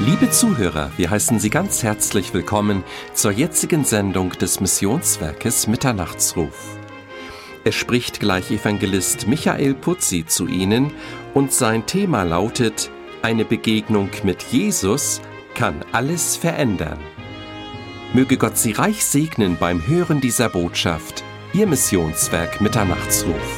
Liebe Zuhörer, wir heißen Sie ganz herzlich willkommen zur jetzigen Sendung des Missionswerkes Mitternachtsruf. Es spricht gleich Evangelist Michael Putzi zu Ihnen und sein Thema lautet: Eine Begegnung mit Jesus kann alles verändern. Möge Gott Sie reich segnen beim Hören dieser Botschaft. Ihr Missionswerk Mitternachtsruf.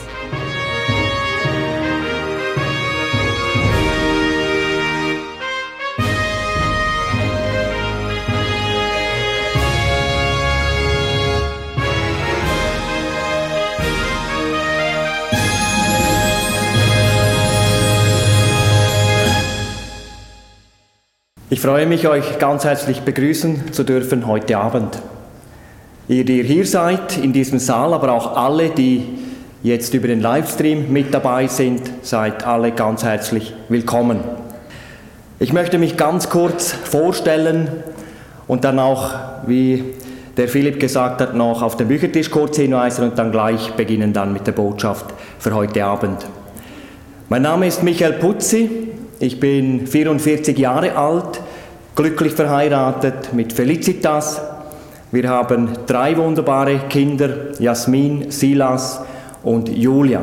Ich freue mich, euch ganz herzlich begrüßen zu dürfen heute Abend. Ihr, die hier seid, in diesem Saal, aber auch alle, die jetzt über den Livestream mit dabei sind, seid alle ganz herzlich willkommen. Ich möchte mich ganz kurz vorstellen und dann auch, wie der Philipp gesagt hat, noch auf den Büchertisch kurz hinweisen und dann gleich beginnen dann mit der Botschaft für heute Abend. Mein Name ist Michael Putzi. Ich bin 44 Jahre alt, glücklich verheiratet mit Felicitas. Wir haben 3 wunderbare Kinder, Jasmin, Silas und Julia.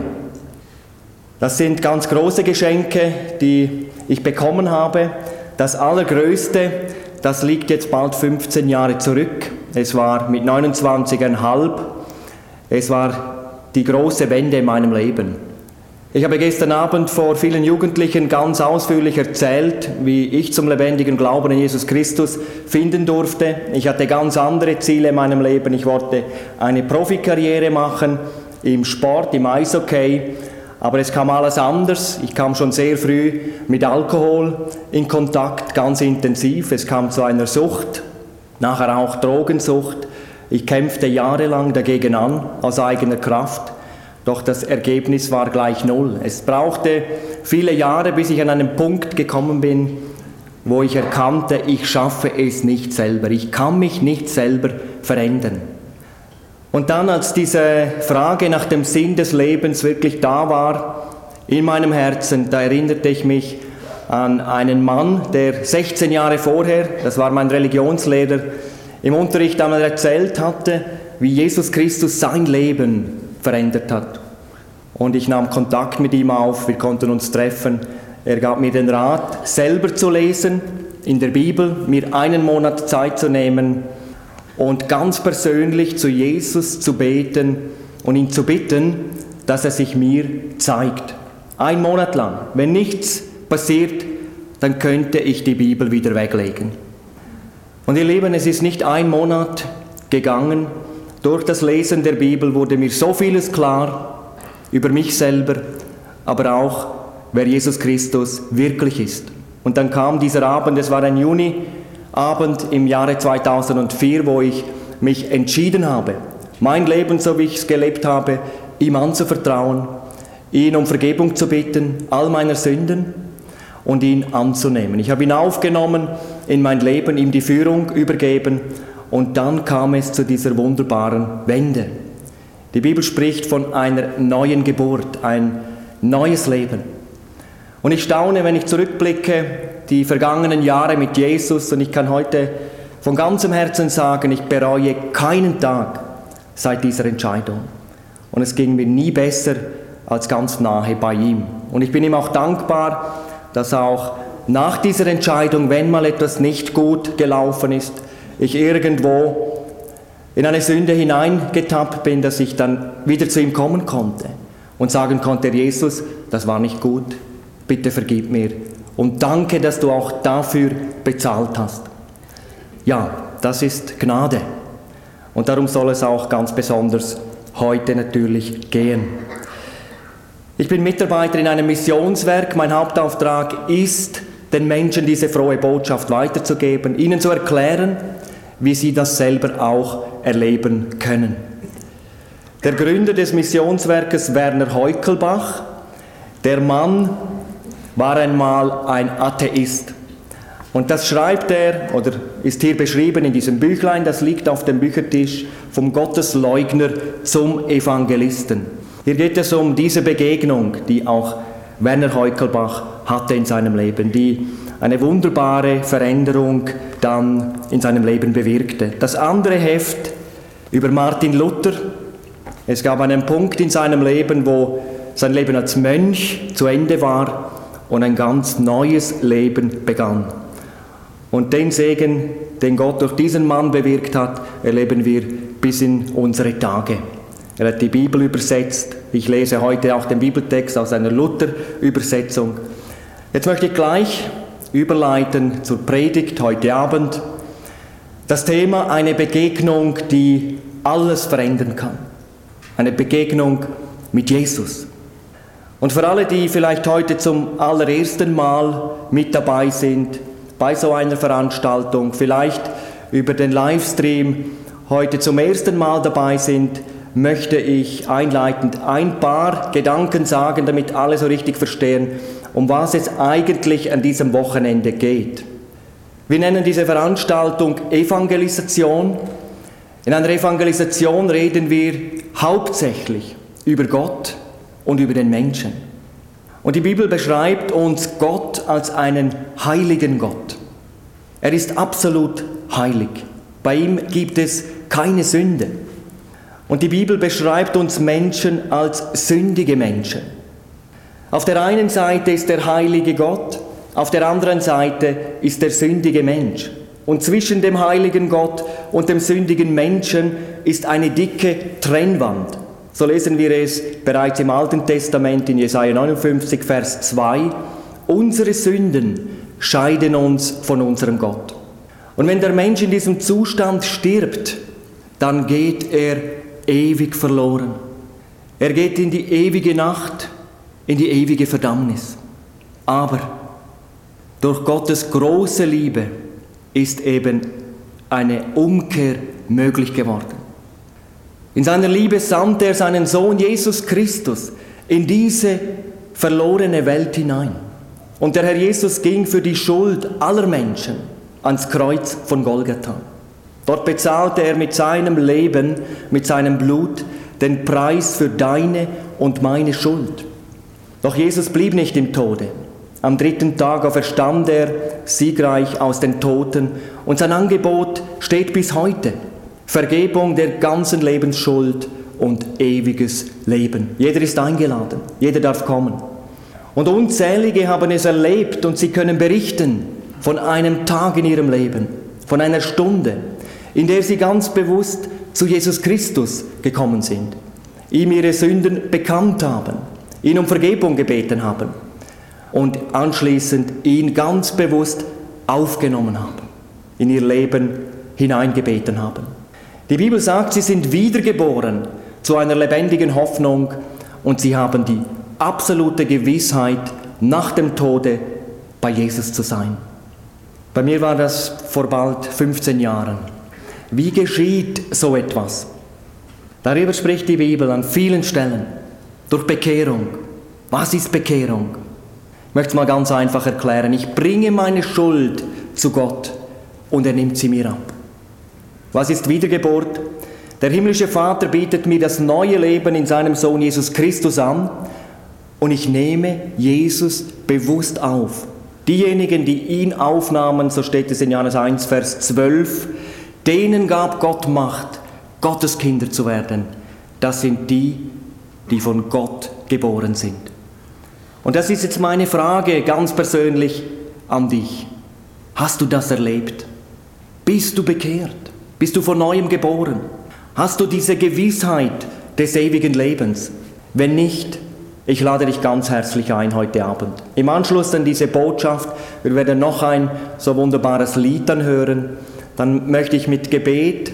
Das sind ganz große Geschenke, die ich bekommen habe. Das Allergrößte, das liegt jetzt bald 15 Jahre zurück. Es war mit 29,5. Es war die große Wende in meinem Leben. Ich habe gestern Abend vor vielen Jugendlichen ganz ausführlich erzählt, wie ich zum lebendigen Glauben in Jesus Christus finden durfte. Ich hatte ganz andere Ziele in meinem Leben. Ich wollte eine Profikarriere machen im Sport, im Eishockey. Aber es kam alles anders. Ich kam schon sehr früh mit Alkohol in Kontakt, ganz intensiv. Es kam zu einer Sucht, nachher auch Drogensucht. Ich kämpfte jahrelang dagegen an, aus eigener Kraft. Doch das Ergebnis war gleich 0. Es brauchte viele Jahre, bis ich an einen Punkt gekommen bin, wo ich erkannte, ich schaffe es nicht selber. Ich kann mich nicht selber verändern. Und dann, als diese Frage nach dem Sinn des Lebens wirklich da war, in meinem Herzen, da erinnerte ich mich an einen Mann, der 16 Jahre vorher, das war mein Religionslehrer, im Unterricht einmal erzählt hatte, wie Jesus Christus sein Leben verändert hat. Und ich nahm Kontakt mit ihm auf, wir konnten uns treffen. Er gab mir den Rat, selber zu lesen in der Bibel, mir 1 Monat Zeit zu nehmen und ganz persönlich zu Jesus zu beten und ihn zu bitten, dass er sich mir zeigt. 1 Monat lang. Wenn nichts passiert, dann könnte ich die Bibel wieder weglegen. Und ihr Lieben, es ist nicht 1 Monat gegangen. Durch das Lesen der Bibel wurde mir so vieles klar über mich selber, aber auch, wer Jesus Christus wirklich ist. Und dann kam dieser Abend, es war ein Juniabend im Jahre 2004, wo ich mich entschieden habe, mein Leben, so wie ich es gelebt habe, ihm anzuvertrauen, ihn um Vergebung zu bitten, all meiner Sünden und ihn anzunehmen. Ich habe ihn aufgenommen in mein Leben, ihm die Führung übergeben. Und dann kam es zu dieser wunderbaren Wende. Die Bibel spricht von einer neuen Geburt, ein neues Leben. Und ich staune, wenn ich zurückblicke, die vergangenen Jahre mit Jesus, und ich kann heute von ganzem Herzen sagen, ich bereue keinen Tag seit dieser Entscheidung. Und es ging mir nie besser als ganz nahe bei ihm. Und ich bin ihm auch dankbar, dass auch nach dieser Entscheidung, wenn mal etwas nicht gut gelaufen ist, ich irgendwo in eine Sünde hineingetappt bin, dass ich dann wieder zu ihm kommen konnte und sagen konnte, Jesus, das war nicht gut, bitte vergib mir und danke, dass du auch dafür bezahlt hast. Ja, das ist Gnade und darum soll es auch ganz besonders heute natürlich gehen. Ich bin Mitarbeiter in einem Missionswerk, mein Hauptauftrag ist, den Menschen diese frohe Botschaft weiterzugeben, ihnen zu erklären, wie sie das selber auch erleben können. Der Gründer des Missionswerkes, Werner Heukelbach, der Mann war einmal ein Atheist. Und das schreibt er, oder ist hier beschrieben in diesem Büchlein, das liegt auf dem Büchertisch, vom Gottesleugner zum Evangelisten. Hier geht es um diese Begegnung, die auch Werner Heukelbach hatte in seinem Leben, die eine wunderbare Veränderung dann in seinem Leben bewirkte. Das andere Heft über Martin Luther. Es gab einen Punkt in seinem Leben, wo sein Leben als Mönch zu Ende war und ein ganz neues Leben begann. Und den Segen, den Gott durch diesen Mann bewirkt hat, erleben wir bis in unsere Tage. Er hat die Bibel übersetzt. Ich lese heute auch den Bibeltext aus einer Luther-Übersetzung. Jetzt möchte ich gleich überleiten zur Predigt heute Abend. Das Thema: eine Begegnung, die alles verändern kann. Eine Begegnung mit Jesus. Und für alle, die vielleicht heute zum allerersten Mal mit dabei sind, bei so einer Veranstaltung, vielleicht über den Livestream heute zum ersten Mal dabei sind, möchte ich einleitend ein paar Gedanken sagen, damit alle so richtig verstehen, um was es eigentlich an diesem Wochenende geht. Wir nennen diese Veranstaltung Evangelisation. In einer Evangelisation reden wir hauptsächlich über Gott und über den Menschen. Und die Bibel beschreibt uns Gott als einen heiligen Gott. Er ist absolut heilig. Bei ihm gibt es keine Sünde. Und die Bibel beschreibt uns Menschen als sündige Menschen. Auf der einen Seite ist der heilige Gott, auf der anderen Seite ist der sündige Mensch. Und zwischen dem heiligen Gott und dem sündigen Menschen ist eine dicke Trennwand. So lesen wir es bereits im Alten Testament in Jesaja 59, Vers 2. Unsere Sünden scheiden uns von unserem Gott. Und wenn der Mensch in diesem Zustand stirbt, dann geht er ewig verloren. Er geht in die ewige Nacht, in die ewige Verdammnis. Aber durch Gottes große Liebe ist eben eine Umkehr möglich geworden. In seiner Liebe sandte er seinen Sohn Jesus Christus in diese verlorene Welt hinein. Und der Herr Jesus ging für die Schuld aller Menschen ans Kreuz von Golgatha. Dort bezahlte er mit seinem Leben, mit seinem Blut, den Preis für deine und meine Schuld. Doch Jesus blieb nicht im Tode. Am 3. Tag auferstand er siegreich aus den Toten und sein Angebot steht bis heute. Vergebung der ganzen Lebensschuld und ewiges Leben. Jeder ist eingeladen, jeder darf kommen. Und Unzählige haben es erlebt und sie können berichten von einem Tag in ihrem Leben, von einer Stunde, in der sie ganz bewusst zu Jesus Christus gekommen sind, ihm ihre Sünden bekannt haben, ihn um Vergebung gebeten haben und anschließend ihn ganz bewusst aufgenommen haben, in ihr Leben hineingebeten haben. Die Bibel sagt, sie sind wiedergeboren zu einer lebendigen Hoffnung und sie haben die absolute Gewissheit, nach dem Tode bei Jesus zu sein. Bei mir war das vor bald 15 Jahren. Wie geschieht so etwas? Darüber spricht die Bibel an vielen Stellen. Durch Bekehrung. Was ist Bekehrung? Ich möchte es mal ganz einfach erklären. Ich bringe meine Schuld zu Gott und er nimmt sie mir ab. Was ist Wiedergeburt? Der himmlische Vater bietet mir das neue Leben in seinem Sohn Jesus Christus an und ich nehme Jesus bewusst auf. Diejenigen, die ihn aufnahmen, so steht es in Johannes 1, Vers 12, denen gab Gott Macht, Gottes Kinder zu werden. Das sind die, die von Gott geboren sind. Und das ist jetzt meine Frage ganz persönlich an dich. Hast du das erlebt? Bist du bekehrt? Bist du von Neuem geboren? Hast du diese Gewissheit des ewigen Lebens? Wenn nicht, ich lade dich ganz herzlich ein heute Abend. Im Anschluss an diese Botschaft, wir werden noch ein so wunderbares Lied anhören, dann möchte ich mit Gebet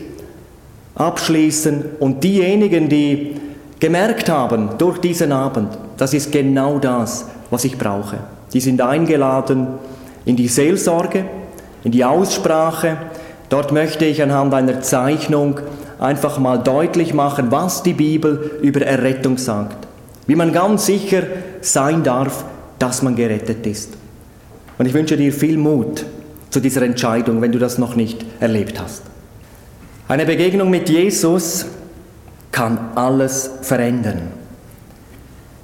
abschließen und diejenigen, die gemerkt haben durch diesen Abend, das ist genau das, was ich brauche. Die sind eingeladen in die Seelsorge, in die Aussprache. Dort möchte ich anhand einer Zeichnung einfach mal deutlich machen, was die Bibel über Errettung sagt. Wie man ganz sicher sein darf, dass man gerettet ist. Und ich wünsche dir viel Mut zu dieser Entscheidung, wenn du das noch nicht erlebt hast. Eine Begegnung mit Jesus kann alles verändern.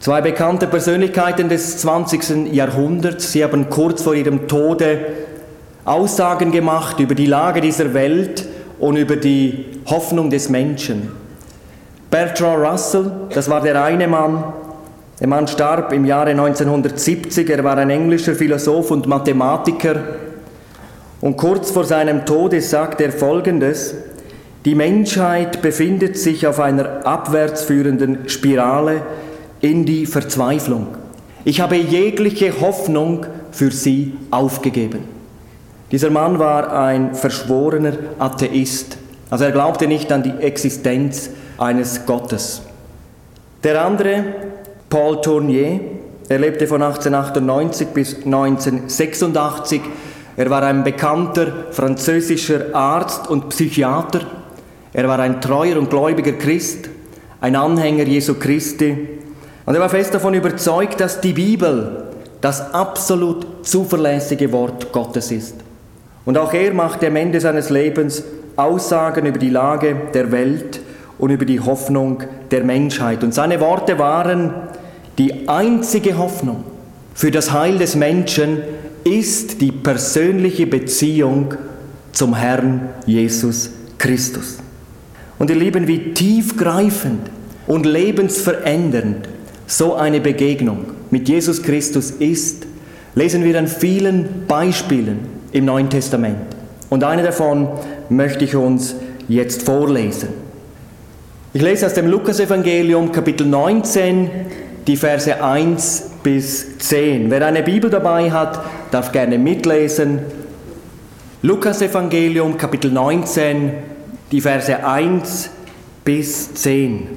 Zwei bekannte Persönlichkeiten des 20. Jahrhunderts. Sie haben kurz vor ihrem Tode Aussagen gemacht über die Lage dieser Welt und über die Hoffnung des Menschen. Bertrand Russell, das war der eine Mann. Der Mann starb im Jahre 1970. Er war ein englischer Philosoph und Mathematiker. Und kurz vor seinem Tode sagt er Folgendes: Die Menschheit befindet sich auf einer abwärts führenden Spirale in die Verzweiflung. Ich habe jegliche Hoffnung für sie aufgegeben. Dieser Mann war ein verschworener Atheist. Also er glaubte nicht an die Existenz eines Gottes. Der andere, Paul Tournier, er lebte von 1898 bis 1986. Er war ein bekannter französischer Arzt und Psychiater. Er war ein treuer und gläubiger Christ, ein Anhänger Jesu Christi. Und er war fest davon überzeugt, dass die Bibel das absolut zuverlässige Wort Gottes ist. Und auch er machte am Ende seines Lebens Aussagen über die Lage der Welt und über die Hoffnung der Menschheit. Und seine Worte waren: Die einzige Hoffnung für das Heil des Menschen ist die persönliche Beziehung zum Herrn Jesus Christus. Und ihr Lieben, wie tiefgreifend und lebensverändernd so eine Begegnung mit Jesus Christus ist, lesen wir an vielen Beispielen im Neuen Testament. Und eine davon möchte ich uns jetzt vorlesen. Ich lese aus dem Lukasevangelium, Kapitel 19, die Verse 1 bis 10. Wer eine Bibel dabei hat, darf gerne mitlesen. Lukasevangelium, Kapitel 19, die Verse 1 bis 10.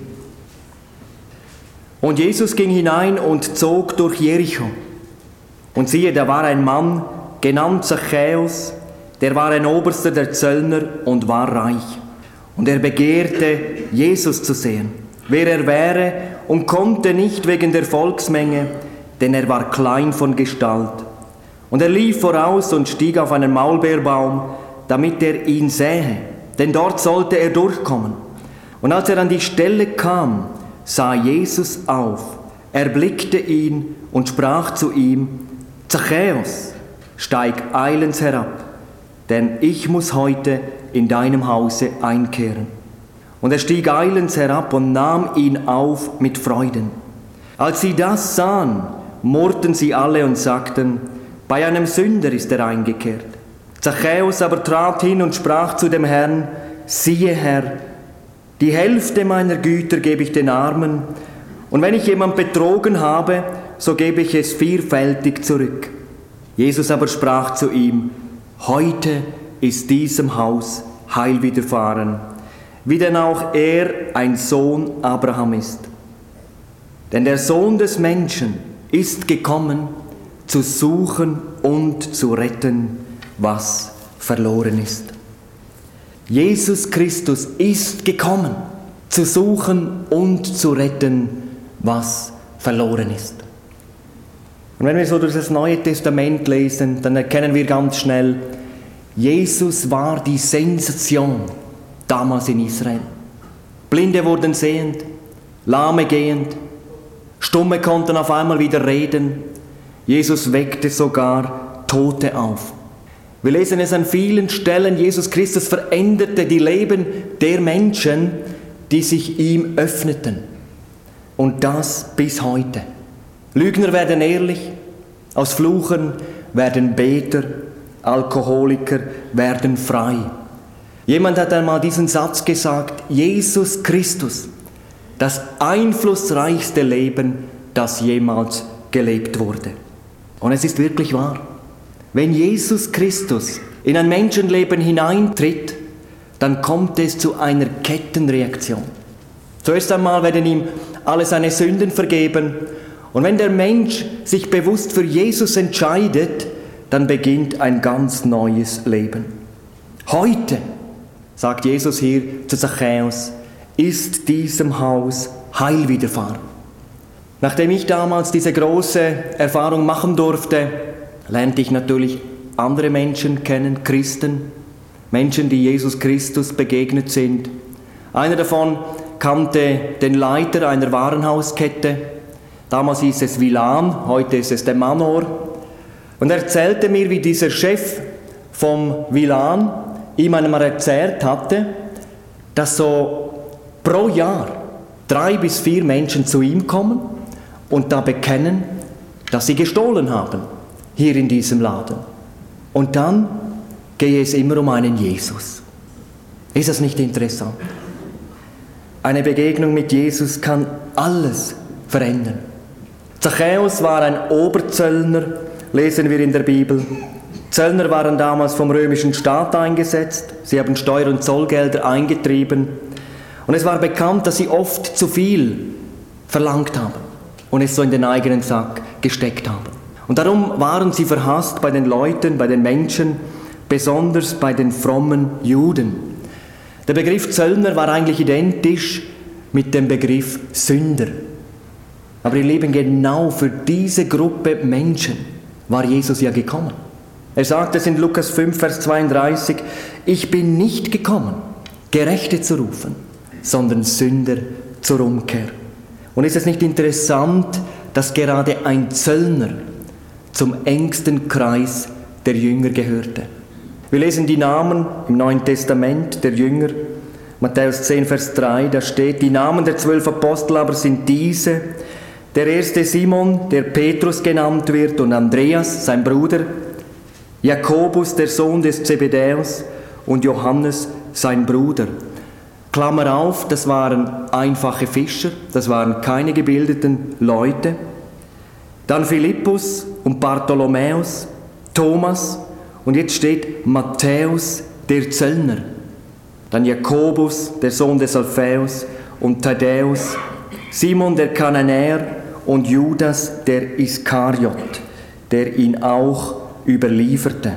Und Jesus ging hinein und zog durch Jericho. Und siehe, da war ein Mann, genannt Zachäus, der war ein Oberster der Zöllner und war reich. Und er begehrte, Jesus zu sehen, wer er wäre, und konnte nicht wegen der Volksmenge, denn er war klein von Gestalt. Und er lief voraus und stieg auf einen Maulbeerbaum, damit er ihn sähe, denn dort sollte er durchkommen. Und als er an die Stelle kam, sah Jesus auf, erblickte ihn und sprach zu ihm: Zachäus, steig eilends herab, denn ich muss heute in deinem Hause einkehren. Und er stieg eilends herab und nahm ihn auf mit Freuden. Als sie das sahen, murrten sie alle und sagten: Bei einem Sünder ist er eingekehrt. Zachäus aber trat hin und sprach zu dem Herrn: Siehe, Herr, die Hälfte meiner Güter gebe ich den Armen, und wenn ich jemand betrogen habe, so gebe ich es vierfältig zurück. Jesus aber sprach zu ihm: Heute ist diesem Haus Heil widerfahren, wie denn auch er ein Sohn Abraham ist. Denn der Sohn des Menschen ist gekommen, zu suchen und zu retten, was verloren ist. Jesus Christus ist gekommen, zu suchen und zu retten, was verloren ist. Und wenn wir so durch das Neue Testament lesen, dann erkennen wir ganz schnell, Jesus war die Sensation damals in Israel. Blinde wurden sehend, Lahme gehend, Stumme konnten auf einmal wieder reden. Jesus weckte sogar Tote auf. Wir lesen es an vielen Stellen, Jesus Christus veränderte die Leben der Menschen, die sich ihm öffneten. Und das bis heute. Lügner werden ehrlich, aus Fluchern werden Beter, Alkoholiker werden frei. Jemand hat einmal diesen Satz gesagt: Jesus Christus, das einflussreichste Leben, das jemals gelebt wurde. Und es ist wirklich wahr. Wenn Jesus Christus in ein Menschenleben hineintritt, dann kommt es zu einer Kettenreaktion. Zuerst einmal werden ihm alle seine Sünden vergeben. Und wenn der Mensch sich bewusst für Jesus entscheidet, dann beginnt ein ganz neues Leben. Heute, sagt Jesus hier zu Zachäus, ist diesem Haus Heil widerfahren. Nachdem ich damals diese große Erfahrung machen durfte, lernte ich natürlich andere Menschen kennen, Christen, Menschen, die Jesus Christus begegnet sind. Einer davon kannte den Leiter einer Warenhauskette. Damals hieß es Vilan, heute ist es der Manor. Und er erzählte mir, wie dieser Chef vom Vilan ihm einmal erzählt hatte, dass so pro Jahr 3 bis 4 Menschen zu ihm kommen und da bekennen, dass sie gestohlen haben, hier in diesem Laden. Und dann gehe es immer um einen Jesus. Ist das nicht interessant? Eine Begegnung mit Jesus kann alles verändern. Zachäus war ein Oberzöllner, lesen wir in der Bibel. Zöllner waren damals vom römischen Staat eingesetzt. Sie haben Steuer- und Zollgelder eingetrieben. Und es war bekannt, dass sie oft zu viel verlangt haben und es so in den eigenen Sack gesteckt haben. Und darum waren sie verhasst bei den Leuten, bei den Menschen, besonders bei den frommen Juden. Der Begriff Zöllner war eigentlich identisch mit dem Begriff Sünder. Aber ihr Lieben, genau für diese Gruppe Menschen war Jesus ja gekommen. Er sagt es in Lukas 5, Vers 32, ich bin nicht gekommen, Gerechte zu rufen, sondern Sünder zur Umkehr. Und ist es nicht interessant, dass gerade ein Zöllner zum engsten Kreis der Jünger gehörte? Wir lesen die Namen im Neuen Testament der Jünger. Matthäus 10, Vers 3, da steht, die Namen der 12 Apostel aber sind diese. Der erste Simon, der Petrus genannt wird, und Andreas, sein Bruder, Jakobus, der Sohn des Zebedäus, und Johannes, sein Bruder. Klammer auf, das waren einfache Fischer, das waren keine gebildeten Leute. Dann Philippus und Bartholomäus, Thomas, und jetzt steht Matthäus, der Zöllner. Dann Jakobus, der Sohn des Alphaeus, und Thaddäus, Simon der Kananäer und Judas der Iskariot, der ihn auch überlieferte.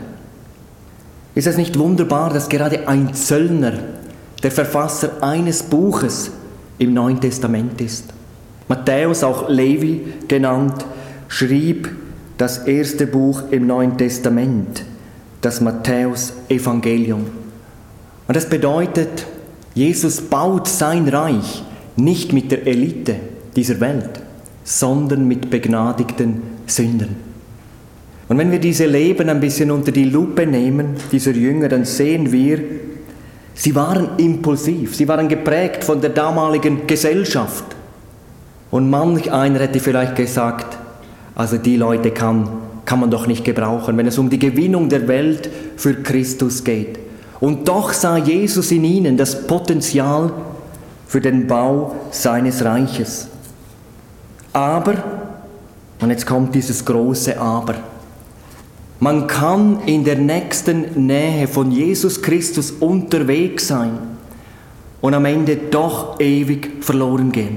Ist es nicht wunderbar, dass gerade ein Zöllner der Verfasser eines Buches im Neuen Testament ist? Matthäus, auch Levi genannt, schrieb das erste Buch im Neuen Testament, das Matthäus-Evangelium. Und das bedeutet, Jesus baut sein Reich nicht mit der Elite dieser Welt, sondern mit begnadigten Sündern. Und wenn wir diese Leben ein bisschen unter die Lupe nehmen, dieser Jünger, dann sehen wir, sie waren impulsiv, sie waren geprägt von der damaligen Gesellschaft. Und manch einer hätte vielleicht gesagt, also die Leute kann man doch nicht gebrauchen, wenn es um die Gewinnung der Welt für Christus geht. Und doch sah Jesus in ihnen das Potenzial für den Bau seines Reiches. Aber, und jetzt kommt dieses große Aber, man kann in der nächsten Nähe von Jesus Christus unterwegs sein und am Ende doch ewig verloren gehen.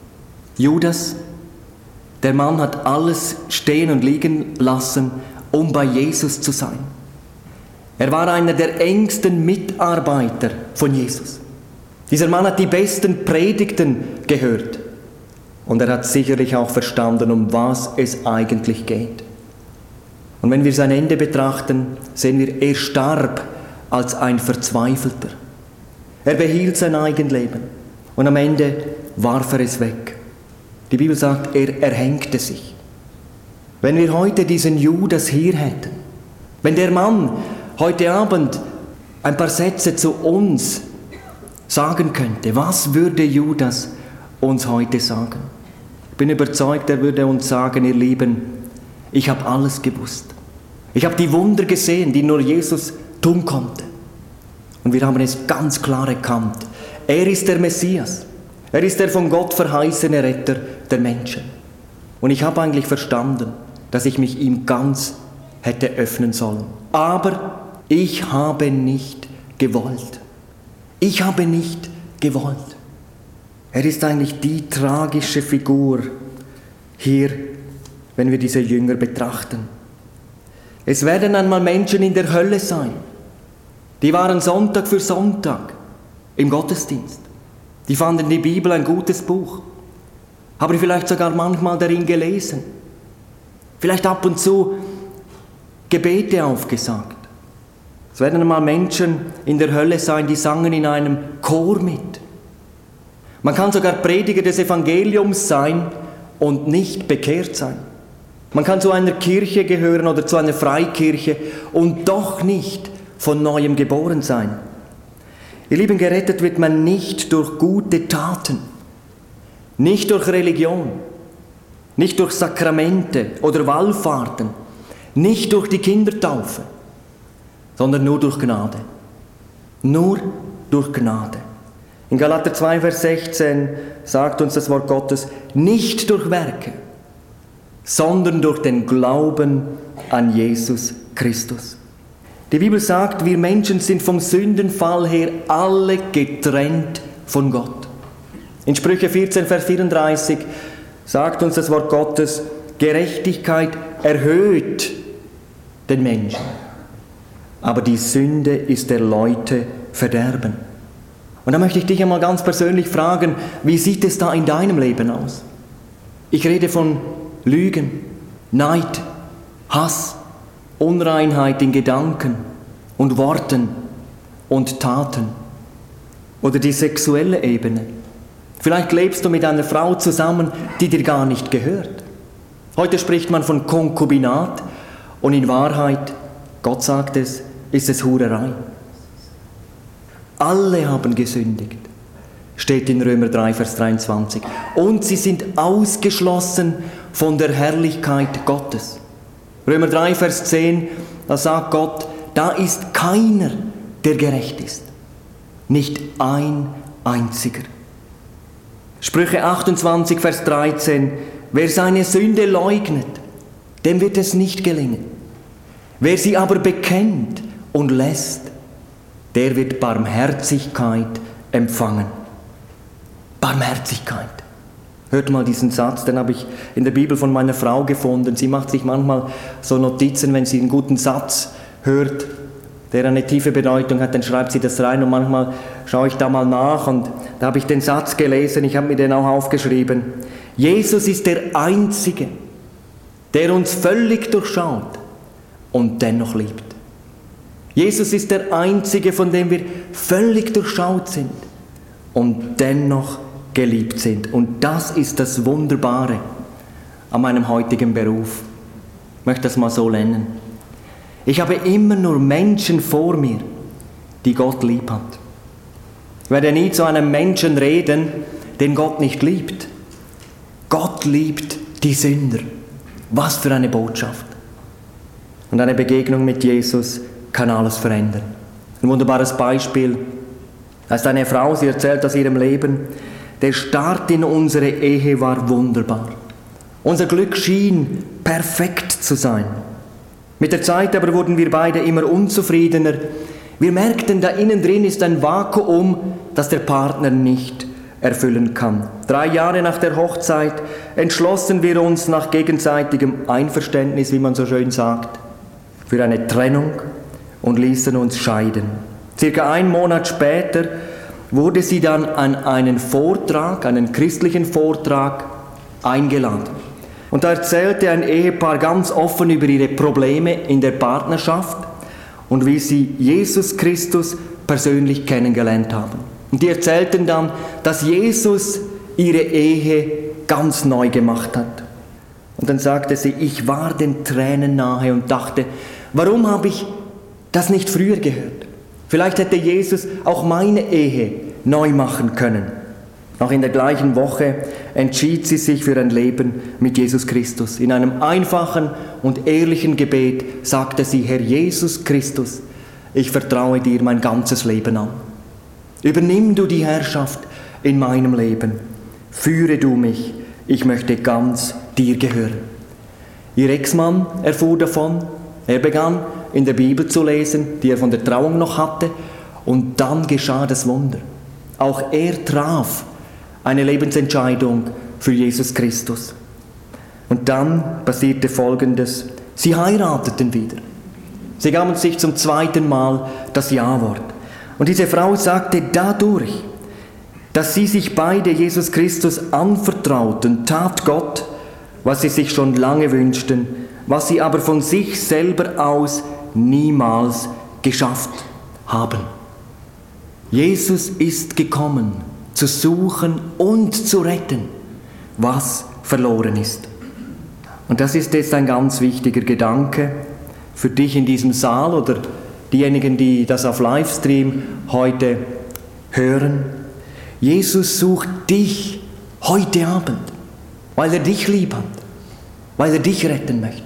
Judas, der Mann hat alles stehen und liegen lassen, um bei Jesus zu sein. Er war einer der engsten Mitarbeiter von Jesus. Dieser Mann hat die besten Predigten gehört und er hat sicherlich auch verstanden, um was es eigentlich geht. Und wenn wir sein Ende betrachten, sehen wir, er starb als ein Verzweifelter. Er behielt sein Eigenleben und am Ende warf er es weg. Die Bibel sagt, er erhängte sich. Wenn wir heute diesen Judas hier hätten, wenn der Mann heute Abend ein paar Sätze zu uns sagen könnte, was würde Judas uns heute sagen? Ich bin überzeugt, er würde uns sagen, ihr Lieben, ich habe alles gewusst. Ich habe die Wunder gesehen, die nur Jesus tun konnte. Und wir haben es ganz klar erkannt. Er ist der Messias. Er ist der von Gott verheißene Retter der Menschen. Und ich habe eigentlich verstanden, dass ich mich ihm ganz hätte öffnen sollen. Aber ich habe nicht gewollt. Ich habe nicht gewollt. Er ist eigentlich die tragische Figur hier, wenn wir diese Jünger betrachten. Es werden einmal Menschen in der Hölle sein. Die waren Sonntag für Sonntag im Gottesdienst. Die fanden die Bibel ein gutes Buch. Haben vielleicht sogar manchmal darin gelesen. Vielleicht ab und zu Gebete aufgesagt. Es werden einmal Menschen in der Hölle sein, die sangen in einem Chor mit. Man kann sogar Prediger des Evangeliums sein und nicht bekehrt sein. Man kann zu einer Kirche gehören oder zu einer Freikirche und doch nicht von Neuem geboren sein. Ihr Lieben, gerettet wird man nicht durch gute Taten, nicht durch Religion, nicht durch Sakramente oder Wallfahrten, nicht durch die Kindertaufe, sondern nur durch Gnade. Nur durch Gnade. In Galater 2, Vers 16 sagt uns das Wort Gottes, nicht durch Werke, sondern durch den Glauben an Jesus Christus. Die Bibel sagt, wir Menschen sind vom Sündenfall her alle getrennt von Gott. In Sprüche 14, Vers 34 sagt uns das Wort Gottes, Gerechtigkeit erhöht den Menschen, aber die Sünde ist der Leute Verderben. Und da möchte ich dich einmal ganz persönlich fragen, wie sieht es da in deinem Leben aus? Ich rede von Lügen, Neid, Hass, Unreinheit in Gedanken und Worten und Taten. Oder die sexuelle Ebene. Vielleicht lebst du mit einer Frau zusammen, die dir gar nicht gehört. Heute spricht man von Konkubinat und in Wahrheit, Gott sagt es, ist es Hurerei. Alle haben gesündigt, steht in Römer 3, Vers 23. Und sie sind ausgeschlossen von der Herrlichkeit Gottes. Römer 3, Vers 10, da sagt Gott, da ist keiner, der gerecht ist. Nicht ein einziger. Sprüche 28, Vers 13, wer seine Sünde leugnet, dem wird es nicht gelingen. Wer sie aber bekennt und lässt, der wird Barmherzigkeit empfangen. Barmherzigkeit. Hört mal diesen Satz, den habe ich in der Bibel von meiner Frau gefunden. Sie macht sich manchmal so Notizen, wenn sie einen guten Satz hört, der eine tiefe Bedeutung hat, dann schreibt sie das rein und manchmal schaue ich da mal nach und da habe ich den Satz gelesen, ich habe mir den auch aufgeschrieben. Jesus ist der Einzige, der uns völlig durchschaut und dennoch liebt. Jesus ist der Einzige, von dem wir völlig durchschaut sind und dennoch geliebt sind. Und das ist das Wunderbare an meinem heutigen Beruf. Ich möchte das mal so nennen. Ich habe immer nur Menschen vor mir, die Gott lieb hat. Ich werde nie zu einem Menschen reden, den Gott nicht liebt. Gott liebt die Sünder. Was für eine Botschaft. Und eine Begegnung mit Jesus kann alles verändern. Ein wunderbares Beispiel. Da ist eine Frau, sie erzählt aus ihrem Leben, der Start in unsere Ehe war wunderbar. Unser Glück schien perfekt zu sein. Mit der Zeit aber wurden wir beide immer unzufriedener. Wir merkten, da innen drin ist ein Vakuum, das der Partner nicht erfüllen kann. 3 Jahre nach der Hochzeit entschlossen wir uns nach gegenseitigem Einverständnis, wie man so schön sagt, für eine Trennung und ließen uns scheiden. Circa 1 Monat später wurde sie dann an einen Vortrag, einen christlichen Vortrag, eingeladen. Und da erzählte ein Ehepaar ganz offen über ihre Probleme in der Partnerschaft und wie sie Jesus Christus persönlich kennengelernt haben. Und die erzählten dann, dass Jesus ihre Ehe ganz neu gemacht hat. Und dann sagte sie, ich war den Tränen nahe und dachte, warum habe ich das nicht früher gehört? Vielleicht hätte Jesus auch meine Ehe neu machen können. Noch in der gleichen Woche entschied sie sich für ein Leben mit Jesus Christus. In einem einfachen und ehrlichen Gebet sagte sie, Herr Jesus Christus, ich vertraue dir mein ganzes Leben an. Übernimm du die Herrschaft in meinem Leben. Führe du mich, ich möchte ganz dir gehören. Ihr Ex-Mann erfuhr davon. Er begann in der Bibel zu lesen, die er von der Trauung noch hatte, und dann geschah das Wunder. Auch er traf eine Lebensentscheidung für Jesus Christus. Und dann passierte Folgendes. Sie heirateten wieder. Sie gaben sich zum 2. Mal das Ja-Wort. Und diese Frau sagte dadurch, dass sie sich beide Jesus Christus anvertrauten, tat Gott, was sie sich schon lange wünschten, was sie aber von sich selber aus niemals geschafft haben. Jesus ist gekommen, zu suchen und zu retten, was verloren ist. Und das ist jetzt ein ganz wichtiger Gedanke für dich in diesem Saal oder diejenigen, die das auf Livestream heute hören. Jesus sucht dich heute Abend, weil er dich lieb hat, weil er dich retten möchte.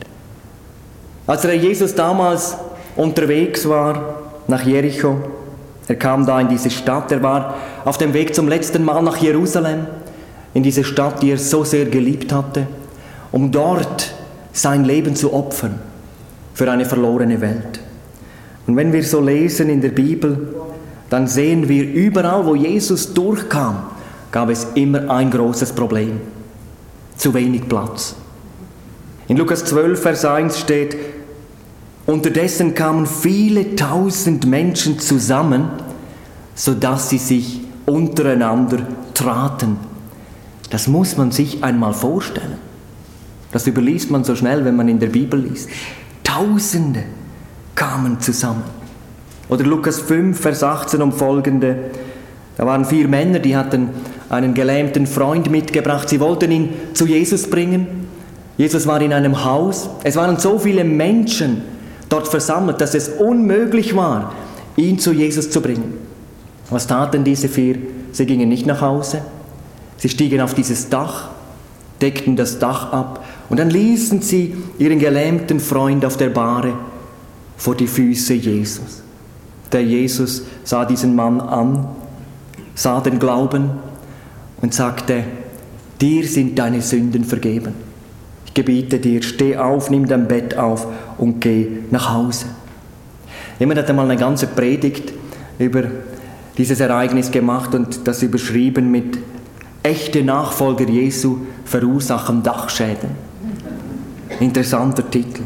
Als der Jesus damals unterwegs war nach Jericho, er kam da in diese Stadt, er war auf dem Weg zum letzten Mal nach Jerusalem, in diese Stadt, die er so sehr geliebt hatte, um dort sein Leben zu opfern für eine verlorene Welt. Und wenn wir so lesen in der Bibel, dann sehen wir überall, wo Jesus durchkam, gab es immer ein großes Problem: zu wenig Platz. In Lukas 12, Vers 1 steht: Unterdessen kamen viele tausend Menschen zusammen, sodass sie sich untereinander traten. Das muss man sich einmal vorstellen. Das überliest man so schnell, wenn man in der Bibel liest. Tausende kamen zusammen. Oder Lukas 5, Vers 18 und folgende. Da waren 4 Männer, die hatten einen gelähmten Freund mitgebracht. Sie wollten ihn zu Jesus bringen. Jesus war in einem Haus. Es waren so viele Menschen dort versammelt, dass es unmöglich war, ihn zu Jesus zu bringen. Was taten diese 4? Sie gingen nicht nach Hause. Sie stiegen auf dieses Dach, deckten das Dach ab und dann ließen sie ihren gelähmten Freund auf der Bahre vor die Füße Jesus. Der Jesus sah diesen Mann an, sah den Glauben und sagte: Dir sind deine Sünden vergeben. Ich gebiete dir, steh auf, nimm dein Bett auf und geh nach Hause. Jemand hat einmal eine ganze Predigt über dieses Ereignis gemacht und das überschrieben mit: Echte Nachfolger Jesu verursachen Dachschäden. Interessanter Titel.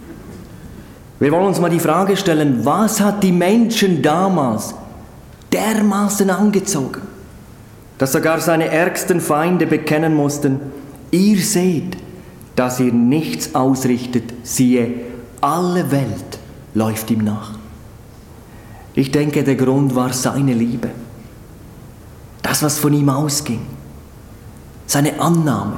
Wir wollen uns mal die Frage stellen, was hat die Menschen damals dermaßen angezogen, dass sogar seine ärgsten Feinde bekennen mussten: Ihr seht, dass ihr nichts ausrichtet, siehe, alle Welt läuft ihm nach. Ich denke, der Grund war seine Liebe. Das, was von ihm ausging. Seine Annahme.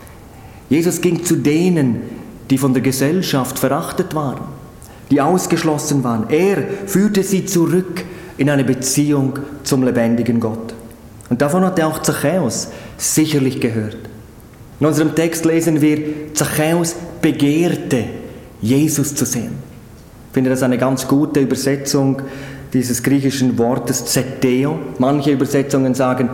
Jesus ging zu denen, die von der Gesellschaft verachtet waren, die ausgeschlossen waren. Er führte sie zurück in eine Beziehung zum lebendigen Gott. Und davon hatte auch Zachäus sicherlich gehört. In unserem Text lesen wir, Zachäus begehrte, Jesus zu sehen. Ich finde das eine ganz gute Übersetzung dieses griechischen Wortes Zeteo. Manche Übersetzungen sagen,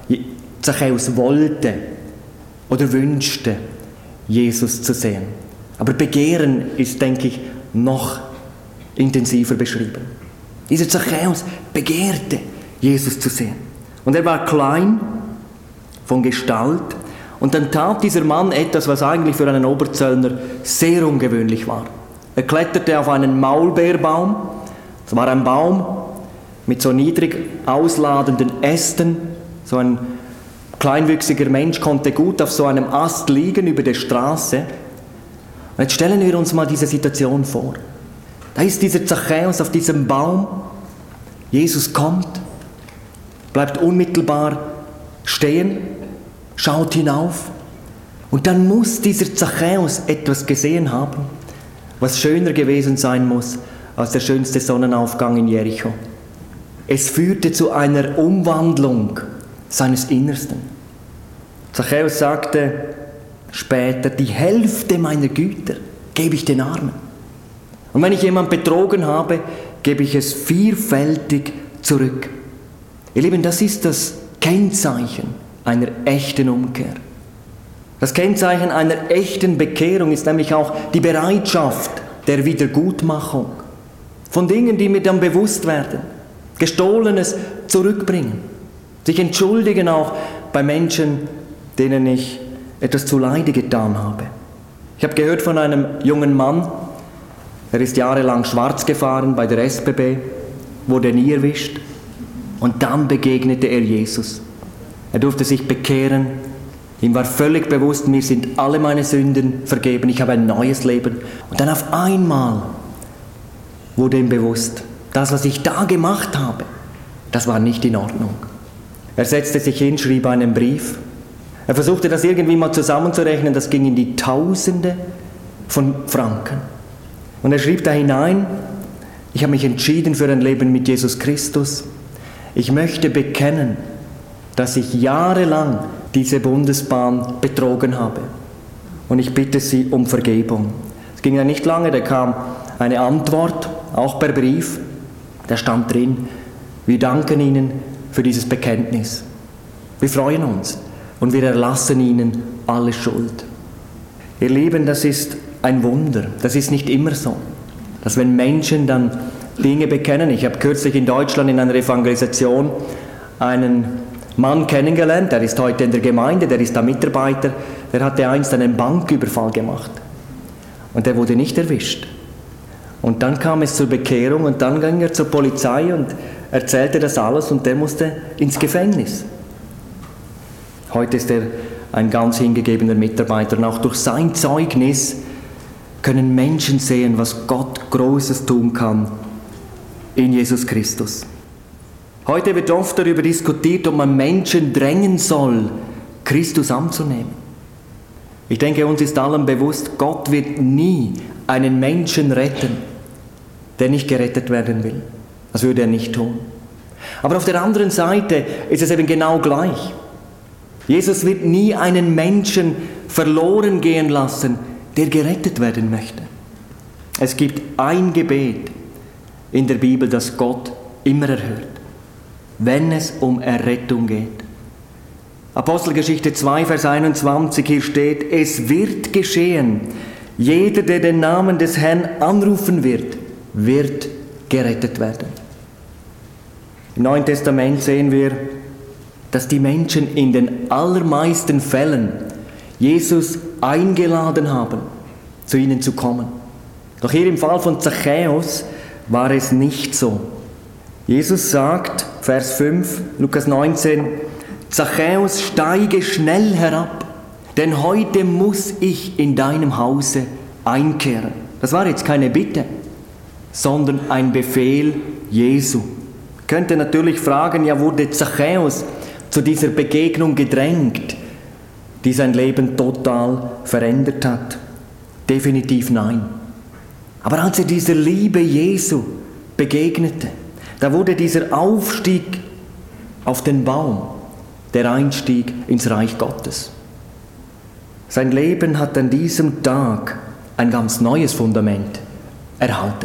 Zachäus wollte oder wünschte, Jesus zu sehen. Aber Begehren ist, denke ich, noch intensiver beschrieben. Dieser Zachäus begehrte, Jesus zu sehen. Und er war klein von Gestalt. Und dann tat dieser Mann etwas, was eigentlich für einen Oberzöllner sehr ungewöhnlich war. Er kletterte auf einen Maulbeerbaum. Es war ein Baum mit so niedrig ausladenden Ästen. So ein kleinwüchsiger Mensch konnte gut auf so einem Ast liegen über der Straße. Und jetzt stellen wir uns mal diese Situation vor. Da ist dieser Zachäus auf diesem Baum. Jesus kommt, bleibt unmittelbar stehen, schaut hinauf. Und dann muss dieser Zachäus etwas gesehen haben, was schöner gewesen sein muss als der schönste Sonnenaufgang in Jericho. Es führte zu einer Umwandlung seines Innersten. Zachäus sagte später: Die Hälfte meiner Güter gebe ich den Armen. Und wenn ich jemanden betrogen habe, gebe ich es vierfältig zurück. Ihr Lieben, das ist das Kennzeichen einer echten Umkehr. Das Kennzeichen einer echten Bekehrung ist nämlich auch die Bereitschaft der Wiedergutmachung von Dingen, die mir dann bewusst werden. Gestohlenes zurückbringen. Sich entschuldigen auch bei Menschen, denen ich etwas zuleide getan habe. Ich habe gehört von einem jungen Mann, er ist jahrelang schwarz gefahren bei der SBB, wurde nie erwischt und dann begegnete er Jesus. Er durfte sich bekehren, ihm war völlig bewusst, mir sind alle meine Sünden vergeben, ich habe ein neues Leben. Und dann auf einmal wurde ihm bewusst, das, was ich da gemacht habe, das war nicht in Ordnung. Er setzte sich hin, schrieb einen Brief. Er versuchte das irgendwie mal zusammenzurechnen, das ging in die Tausende von Franken. Und er schrieb da hinein: Ich habe mich entschieden für ein Leben mit Jesus Christus. Ich möchte bekennen, dass ich jahrelang diese Bundesbahn betrogen habe. Und ich bitte Sie um Vergebung. Es ging ja nicht lange, da kam eine Antwort, auch per Brief. Da stand drin: Wir danken Ihnen für dieses Bekenntnis. Wir freuen uns und wir erlassen Ihnen alle Schuld. Ihr Lieben, das ist ein Wunder. Das ist nicht immer so, dass wenn Menschen dann Dinge bekennen. Ich habe kürzlich in Deutschland in einer Evangelisation einen Mann kennengelernt, der ist heute in der Gemeinde, der ist da Mitarbeiter, der hatte einst einen Banküberfall gemacht und der wurde nicht erwischt. Und dann kam es zur Bekehrung und dann ging er zur Polizei und erzählte das alles und der musste ins Gefängnis. Heute ist er ein ganz hingegebener Mitarbeiter und auch durch sein Zeugnis können Menschen sehen, was Gott Großes tun kann in Jesus Christus. Heute wird oft darüber diskutiert, ob man Menschen drängen soll, Christus anzunehmen. Ich denke, uns ist allen bewusst, Gott wird nie einen Menschen retten, der nicht gerettet werden will. Das würde er nicht tun. Aber auf der anderen Seite ist es eben genau gleich. Jesus wird nie einen Menschen verloren gehen lassen, der gerettet werden möchte. Es gibt ein Gebet in der Bibel, das Gott immer erhört, wenn es um Errettung geht. Apostelgeschichte 2, Vers 21, hier steht: Es wird geschehen, jeder, der den Namen des Herrn anrufen wird, wird gerettet werden. Im Neuen Testament sehen wir, dass die Menschen in den allermeisten Fällen Jesus eingeladen haben, zu ihnen zu kommen. Doch hier im Fall von Zachäus war es nicht so. Jesus sagt, Vers 5, Lukas 19, Zachäus, steige schnell herab, denn heute muss ich in deinem Hause einkehren. Das war jetzt keine Bitte, sondern ein Befehl Jesu. Ich könnte natürlich fragen, ja, wurde Zachäus zu dieser Begegnung gedrängt, die sein Leben total verändert hat? Definitiv nein. Aber als er dieser Liebe Jesu begegnete, da wurde dieser Aufstieg auf den Baum der Einstieg ins Reich Gottes. Sein Leben hat an diesem Tag ein ganz neues Fundament erhalten.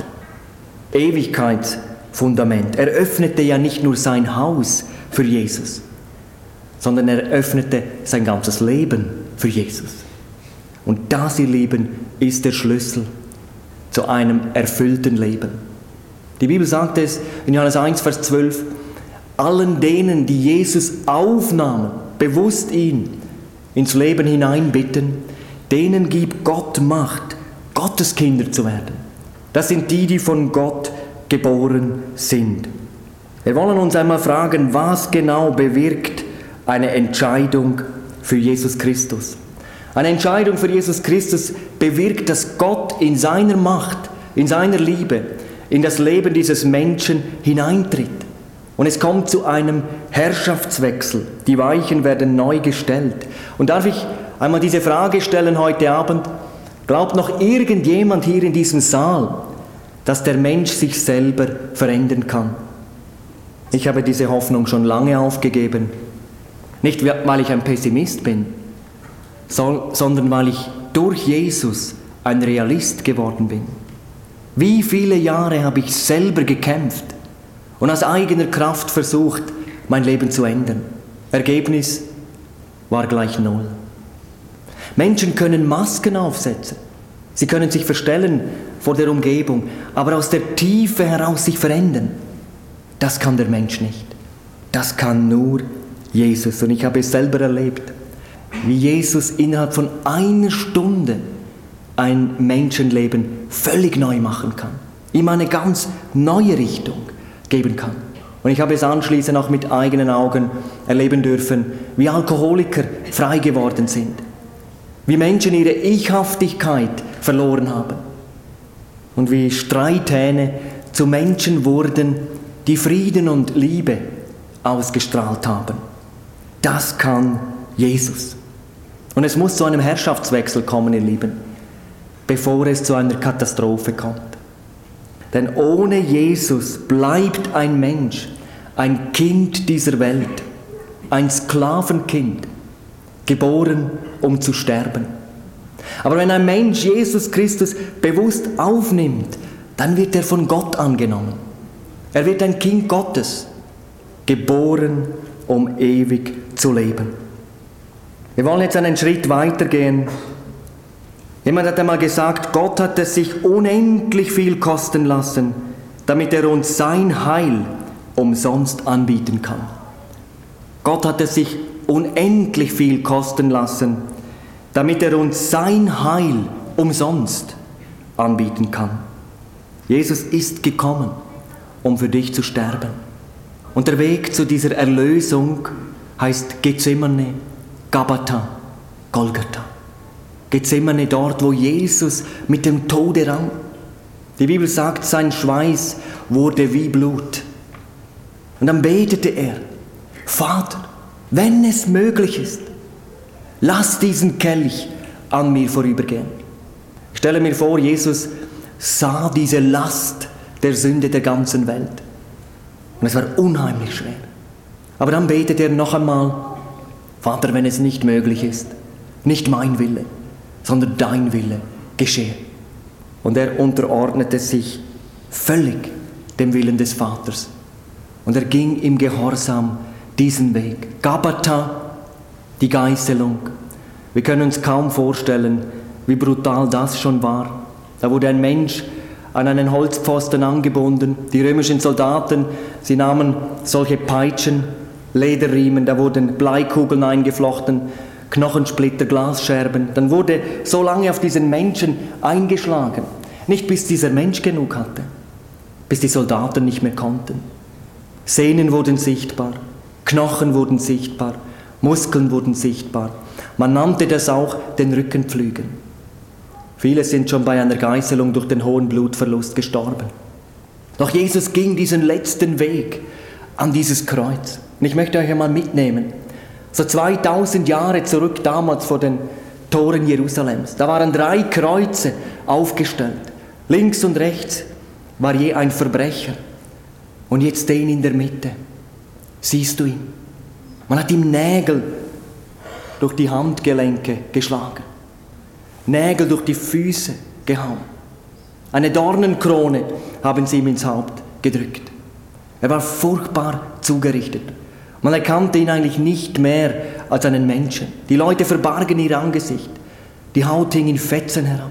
Ewigkeitsfundament. Er öffnete ja nicht nur sein Haus für Jesus, sondern er öffnete sein ganzes Leben für Jesus. Und das, ihr Lieben, ist der Schlüssel zu einem erfüllten Leben. Die Bibel sagt es in Johannes 1, Vers 12, allen denen, die Jesus aufnahmen, bewusst ihn ins Leben hineinbitten, denen gibt Gott Macht, Gottes Kinder zu werden. Das sind die, die von Gott geboren sind. Wir wollen uns einmal fragen, was genau bewirkt eine Entscheidung für Jesus Christus? Eine Entscheidung für Jesus Christus bewirkt, dass Gott in seiner Macht, in seiner Liebe, in das Leben dieses Menschen hineintritt. Und es kommt zu einem Herrschaftswechsel. Die Weichen werden neu gestellt. Und darf ich einmal diese Frage stellen heute Abend? Glaubt noch irgendjemand hier in diesem Saal, dass der Mensch sich selber verändern kann? Ich habe diese Hoffnung schon lange aufgegeben. Nicht, weil ich ein Pessimist bin, sondern weil ich durch Jesus ein Realist geworden bin. Wie viele Jahre habe ich selber gekämpft und aus eigener Kraft versucht, mein Leben zu ändern. Ergebnis war gleich 0. Menschen können Masken aufsetzen. Sie können sich verstellen vor der Umgebung, aber aus der Tiefe heraus sich verändern. Das kann der Mensch nicht. Das kann nur Jesus. Und ich habe es selber erlebt, wie Jesus innerhalb von einer Stunde ein Menschenleben völlig neu machen kann, ihm eine ganz neue Richtung geben kann. Und ich habe es anschließend auch mit eigenen Augen erleben dürfen, wie Alkoholiker frei geworden sind, wie Menschen ihre Ichhaftigkeit verloren haben und wie Streithähne zu Menschen wurden, die Frieden und Liebe ausgestrahlt haben. Das kann Jesus. Und es muss zu einem Herrschaftswechsel kommen, ihr Lieben, bevor es zu einer Katastrophe kommt. Denn ohne Jesus bleibt ein Mensch ein Kind dieser Welt, ein Sklavenkind, geboren, um zu sterben. Aber wenn ein Mensch Jesus Christus bewusst aufnimmt, dann wird er von Gott angenommen. Er wird ein Kind Gottes, geboren, um ewig zu leben. Wir wollen jetzt einen Schritt weitergehen. Jemand hat einmal gesagt, Gott hat es sich unendlich viel kosten lassen, damit er uns sein Heil umsonst anbieten kann. Gott hat es sich unendlich viel kosten lassen, damit er uns sein Heil umsonst anbieten kann. Jesus ist gekommen, um für dich zu sterben. Und der Weg zu dieser Erlösung heißt Gethsemane, Gabbatha, Golgatha. Gethsemane, dort, wo Jesus mit dem Tode rang. Die Bibel sagt, sein Schweiß wurde wie Blut. Und dann betete er, Vater, wenn es möglich ist, lass diesen Kelch an mir vorübergehen. Ich stelle mir vor, Jesus sah diese Last der Sünde der ganzen Welt. Und es war unheimlich schwer. Aber dann betet er noch einmal, Vater, wenn es nicht möglich ist, nicht mein Wille, sondern dein Wille geschehe. Und er unterordnete sich völlig dem Willen des Vaters. Und er ging im Gehorsam diesen Weg. Gabbatha, die Geißelung. Wir können uns kaum vorstellen, wie brutal das schon war. Da wurde ein Mensch an einen Holzpfosten angebunden. Die römischen Soldaten, sie nahmen solche Peitschen, Lederriemen, da wurden Bleikugeln eingeflochten, Knochensplitter, Glasscherben. Dann wurde so lange auf diesen Menschen eingeschlagen. Nicht bis dieser Mensch genug hatte, bis die Soldaten nicht mehr konnten. Sehnen wurden sichtbar, Knochen wurden sichtbar, Muskeln wurden sichtbar. Man nannte das auch den Rückenpflügen. Viele sind schon bei einer Geißelung durch den hohen Blutverlust gestorben. Doch Jesus ging diesen letzten Weg an dieses Kreuz. Und ich möchte euch einmal mitnehmen. So 2000 Jahre zurück, damals vor den Toren Jerusalems. Da waren 3 Kreuze aufgestellt. Links und rechts war je ein Verbrecher. Und jetzt den in der Mitte. Siehst du ihn? Man hat ihm Nägel durch die Handgelenke geschlagen. Nägel durch die Füße gehauen. Eine Dornenkrone haben sie ihm ins Haupt gedrückt. Er war furchtbar zugerichtet. Man erkannte ihn eigentlich nicht mehr als einen Menschen. Die Leute verbargen ihr Angesicht. Die Haut hing in Fetzen herab.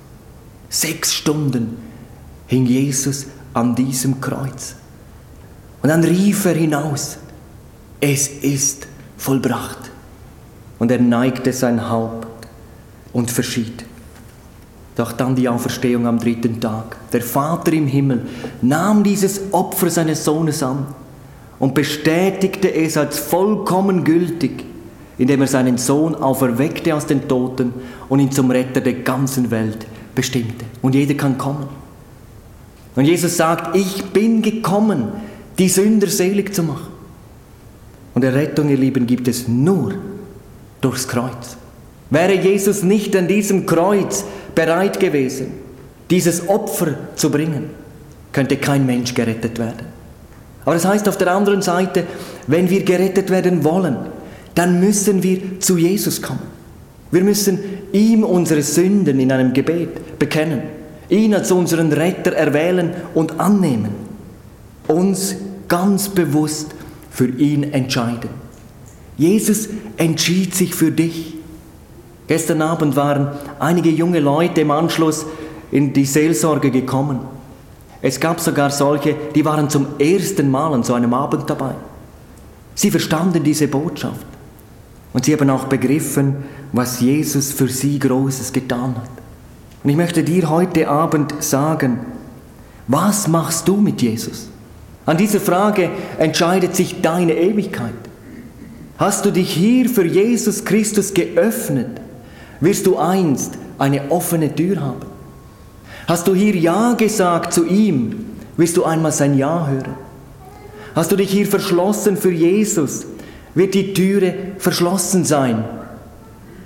6 Stunden hing Jesus an diesem Kreuz. Und dann rief er hinaus, es ist vollbracht. Und er neigte sein Haupt und verschied. Doch dann die Auferstehung am 3. Tag. Der Vater im Himmel nahm dieses Opfer seines Sohnes an und bestätigte es als vollkommen gültig, indem er seinen Sohn auferweckte aus den Toten und ihn zum Retter der ganzen Welt bestimmte. Und jeder kann kommen. Und Jesus sagt, ich bin gekommen, die Sünder selig zu machen. Und Errettung, ihr Lieben, gibt es nur durchs Kreuz. Wäre Jesus nicht an diesem Kreuz bereit gewesen, dieses Opfer zu bringen, könnte kein Mensch gerettet werden. Aber das heißt auf der anderen Seite, wenn wir gerettet werden wollen, dann müssen wir zu Jesus kommen. Wir müssen ihm unsere Sünden in einem Gebet bekennen, ihn als unseren Retter erwählen und annehmen, uns ganz bewusst für ihn entscheiden. Jesus entschied sich für dich. Gestern Abend waren einige junge Leute im Anschluss in die Seelsorge gekommen. Es gab sogar solche, die waren zum ersten Mal an so einem Abend dabei. Sie verstanden diese Botschaft und sie haben auch begriffen, was Jesus für sie Großes getan hat. Und ich möchte dir heute Abend sagen, was machst du mit Jesus? An dieser Frage entscheidet sich deine Ewigkeit. Hast du dich hier für Jesus Christus geöffnet, wirst du einst eine offene Tür haben. Hast du hier Ja gesagt zu ihm, wirst du einmal sein Ja hören. Hast du dich hier verschlossen für Jesus, wird die Türe verschlossen sein.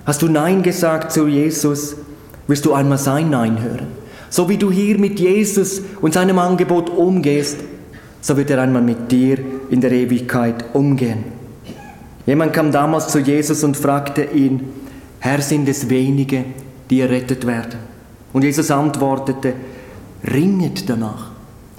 Hast du Nein gesagt zu Jesus, wirst du einmal sein Nein hören. So wie du hier mit Jesus und seinem Angebot umgehst, so wird er einmal mit dir in der Ewigkeit umgehen. Jemand kam damals zu Jesus und fragte ihn, Herr, sind es wenige, die errettet werden? Und Jesus antwortete, ringet danach,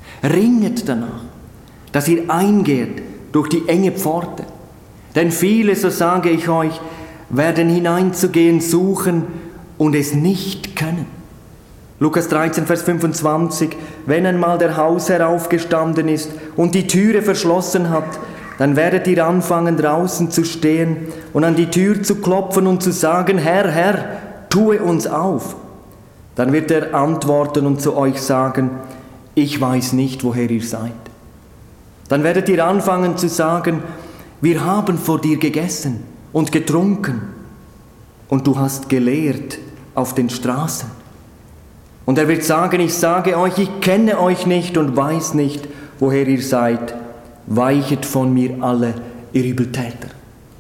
dass ihr eingeht durch die enge Pforte. Denn viele, so sage ich euch, werden hineinzugehen suchen und es nicht können. Lukas 13, Vers 25, wenn einmal der Hausherr aufgestanden ist und die Türe verschlossen hat, dann werdet ihr anfangen, draußen zu stehen und an die Tür zu klopfen und zu sagen, Herr, Herr, tue uns auf. Dann wird er antworten und zu euch sagen, ich weiß nicht, woher ihr seid. Dann werdet ihr anfangen zu sagen, wir haben vor dir gegessen und getrunken und du hast gelehrt auf den Straßen. Und er wird sagen, ich sage euch, ich kenne euch nicht und weiß nicht, woher ihr seid. Weichet von mir alle, ihr Übeltäter.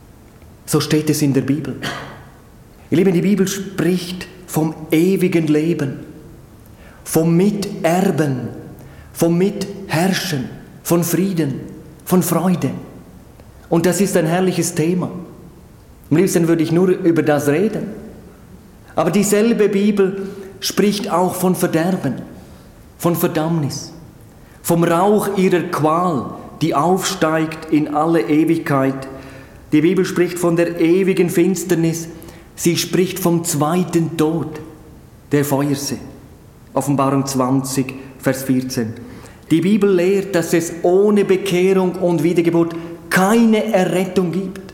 So steht es in der Bibel. Ihr Lieben, die Bibel spricht vom ewigen Leben, vom Miterben, vom Mitherrschen, von Frieden, von Freude. Und das ist ein herrliches Thema. Am liebsten würde ich nur über das reden. Aber dieselbe Bibel spricht auch von Verderben, von Verdammnis, vom Rauch ihrer Qual, die aufsteigt in alle Ewigkeit. Die Bibel spricht von der ewigen Finsternis. Sie spricht vom zweiten Tod, der Feuersee. Offenbarung 20, Vers 14. Die Bibel lehrt, dass es ohne Bekehrung und Wiedergeburt keine Errettung gibt.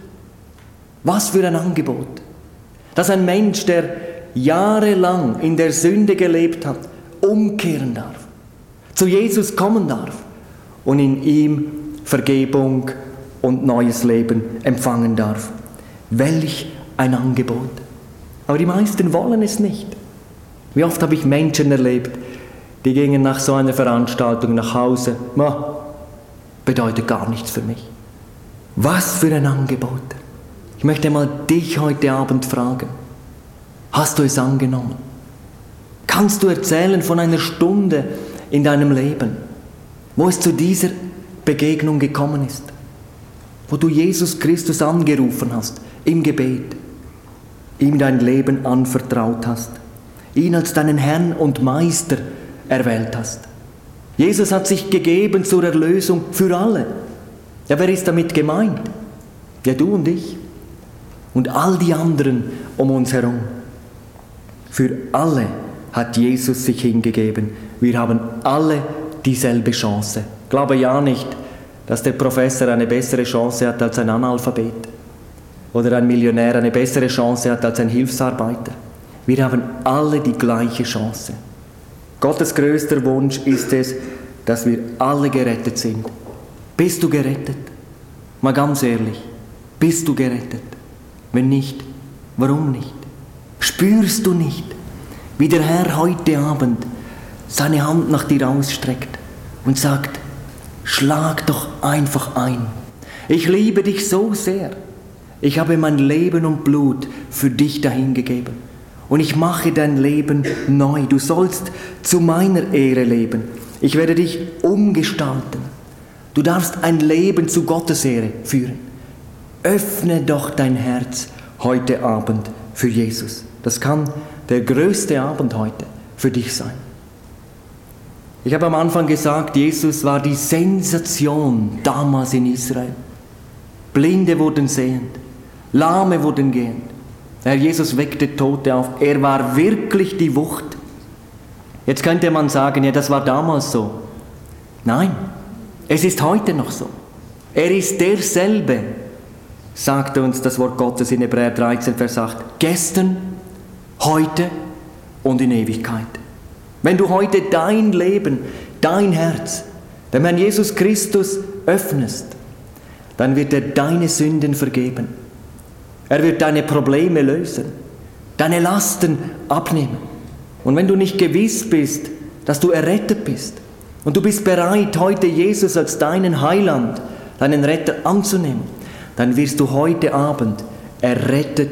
Was für ein Angebot. Dass ein Mensch, der jahrelang in der Sünde gelebt hat, umkehren darf, zu Jesus kommen darf und in ihm Vergebung und neues Leben empfangen darf. Welch ein Angebot. Aber die meisten wollen es nicht. Wie oft habe ich Menschen erlebt, die gingen nach so einer Veranstaltung nach Hause. Bedeutet gar nichts für mich. Was für ein Angebot. Ich möchte mal dich heute Abend fragen. Hast du es angenommen? Kannst du erzählen von einer Stunde in deinem Leben, wo es zu dieser Begegnung gekommen ist? Wo du Jesus Christus angerufen hast, im Gebet, ihm dein Leben anvertraut hast, ihn als deinen Herrn und Meister erwählt hast. Jesus hat sich gegeben zur Erlösung für alle. Ja, wer ist damit gemeint? Ja, du und ich. Und all die anderen um uns herum. Für alle hat Jesus sich hingegeben. Wir haben alle dieselbe Chance. Glaube ja nicht, dass der Professor eine bessere Chance hat als ein Analphabet oder ein Millionär eine bessere Chance hat als ein Hilfsarbeiter. Wir haben alle die gleiche Chance. Gottes größter Wunsch ist es, dass wir alle gerettet sind. Bist du gerettet? Mal ganz ehrlich, bist du gerettet? Wenn nicht, warum nicht? Spürst du nicht, wie der Herr heute Abend seine Hand nach dir ausstreckt und sagt, schlag doch einfach ein. Ich liebe dich so sehr. Ich habe mein Leben und Blut für dich dahingegeben. Und ich mache dein Leben neu. Du sollst zu meiner Ehre leben. Ich werde dich umgestalten. Du darfst ein Leben zu Gottes Ehre führen. Öffne doch dein Herz heute Abend für Jesus. Das kann der größte Abend heute für dich sein. Ich habe am Anfang gesagt, Jesus war die Sensation damals in Israel. Blinde wurden sehend, Lahme wurden gehend. Herr Jesus weckte Tote auf. Er war wirklich die Wucht. Jetzt könnte man sagen, ja, das war damals so. Nein, es ist heute noch so. Er ist derselbe, sagte uns das Wort Gottes in Hebräer 13, Vers 8. Gestern, heute und in Ewigkeit. Wenn du heute dein Leben, dein Herz dem Herrn Jesus Christus öffnest, dann wird er deine Sünden vergeben. Er wird deine Probleme lösen, deine Lasten abnehmen. Und wenn du nicht gewiss bist, dass du errettet bist und du bist bereit, heute Jesus als deinen Heiland, deinen Retter anzunehmen, dann wirst du heute Abend errettet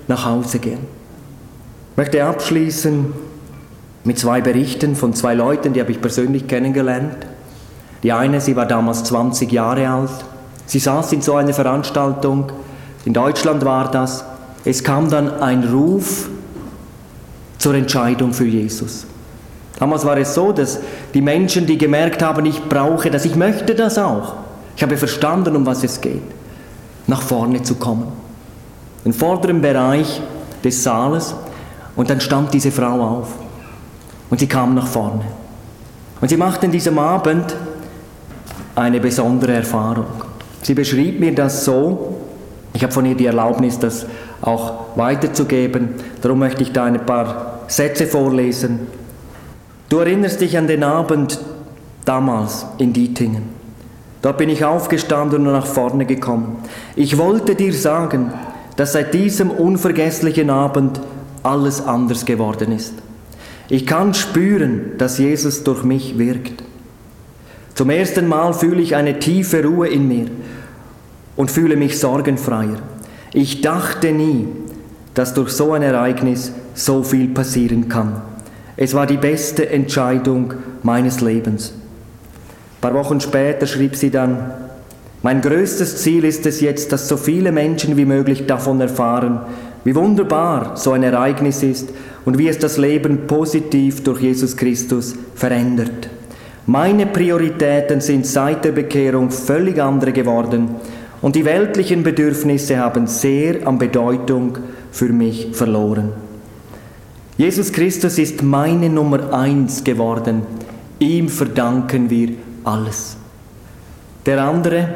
nach Hause gehen. Ich möchte abschließen mit 2 Berichten von 2 Leuten, die habe ich persönlich kennengelernt. Die eine, sie war damals 20 Jahre alt. Sie saß in so einer Veranstaltung, in Deutschland war das. Es kam dann ein Ruf zur Entscheidung für Jesus. Damals war es so, dass die Menschen, die gemerkt haben, ich brauche das, ich möchte das auch. Ich habe verstanden, um was es geht, nach vorne zu kommen. Im vorderen Bereich des Saales, und dann stand diese Frau auf und sie kam nach vorne. Und sie machte an diesem Abend eine besondere Erfahrung. Sie beschrieb mir das so, ich habe von ihr die Erlaubnis, das auch weiterzugeben, darum möchte ich da ein paar Sätze vorlesen. Du erinnerst dich an den Abend damals in Dietingen. Dort bin ich aufgestanden und nach vorne gekommen. Ich wollte dir sagen, dass seit diesem unvergesslichen Abend alles anders geworden ist. Ich kann spüren, dass Jesus durch mich wirkt. Zum ersten Mal fühle ich eine tiefe Ruhe in mir und fühle mich sorgenfreier. Ich dachte nie, dass durch so ein Ereignis so viel passieren kann. Es war die beste Entscheidung meines Lebens. Ein paar Wochen später schrieb sie dann, mein größtes Ziel ist es jetzt, dass so viele Menschen wie möglich davon erfahren, wie wunderbar so ein Ereignis ist und wie es das Leben positiv durch Jesus Christus verändert. Meine Prioritäten sind seit der Bekehrung völlig andere geworden und die weltlichen Bedürfnisse haben sehr an Bedeutung für mich verloren. Jesus Christus ist meine Nummer 1 geworden. Ihm verdanken wir alles. Der andere,